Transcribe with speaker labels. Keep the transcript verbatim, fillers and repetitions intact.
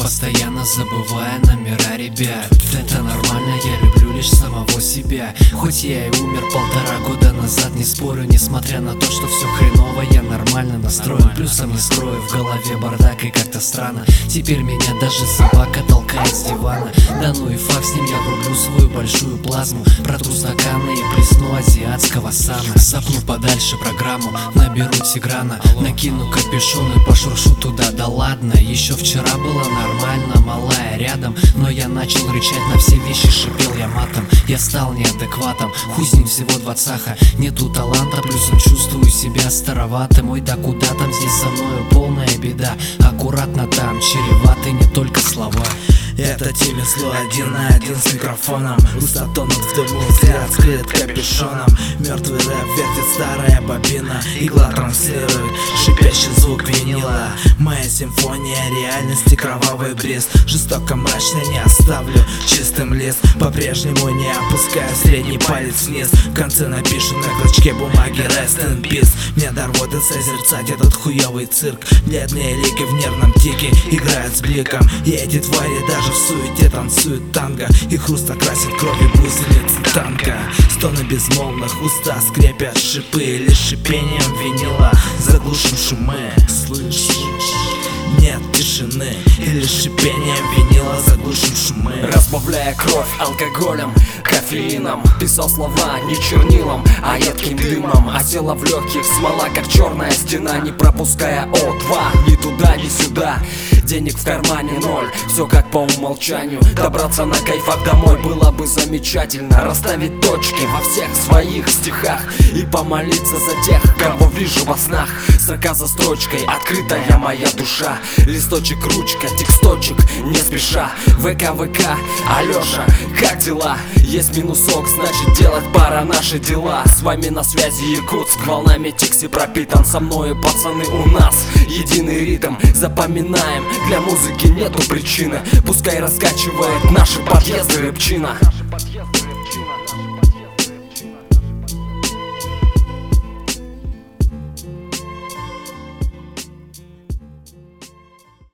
Speaker 1: постоянно забывая номера ребят. Это нормально, я люблю лишь самого себя. Хоть я и умер полтора года назад, не спорю, несмотря на то, что все хреново, я нормально настроен. Плюсом не строю, в голове бардак и как-то странно. Теперь меня даже собака толкает с дивана. Да ну и факт с ним, я врублю свою большую плазму, протру стаканы и плесну азиатского сана. Сопну подальше программу, наберу Тиграна, накину капюшон и пошуршу туда. Да ладно, еще вчера было нормально, малая рядом, но я начал рычать на все вещи, шипел я матом. Я стал неадекватом, хуй с ним, всего двадцаха. Нету таланта, плюсом чувствую себя староватым. Ой, да куда там, здесь со мною полная беда. Аккуратно там, чреваты не только слова.
Speaker 2: Это Тимми Сло один на один с микрофоном. Уста тонут в дыму, взгляд скрыт капюшоном. Мертвый рэп вертит старая бобина, игла транслирует шипящий звук винила. Моя симфония реальности, кровавый бриз. Жестоко мрачно не оставлю чистым лист. По-прежнему не опускаю средний палец вниз. В конце напишу на клочке бумаги rest in peace. Мне до рвоты созерцать этот хуёвый цирк. Бледные лики в нервном тике играют с бликом. И эти твари даже в суете танцуют танго, и хруст окрасит кровью гусеницы танка. Стоны безмолвных, уста скрепят шипы, лишь шипением винила заглушим шумы. Слышь, нет тишины, и лишь шипением винила заглушим шумы.
Speaker 3: Разбавляя кровь алкоголем, кофеином, писал слова не чернилом, а едким дымом. А тело в легких смола, как черная стена, не пропуская О два ни туда, ни сюда. Денег в кармане ноль, все как по умолчанию. Добраться на кайфах домой было бы замечательно. Расставить точки во всех своих стихах и помолиться за тех, кого вижу во снах. Строка за строчкой, открытая моя душа. Листочек, ручка, тексточек, не спеша. ВК, ВК, Алёша, как дела? Есть минусок, значит делать пора наши дела. С вами на связи Якутск, волнами Тикси пропитан. Со мною пацаны, у нас единый ритм. Запоминаем, для музыки нету причины. Пускай раскачивает наши подъезды рэпчина.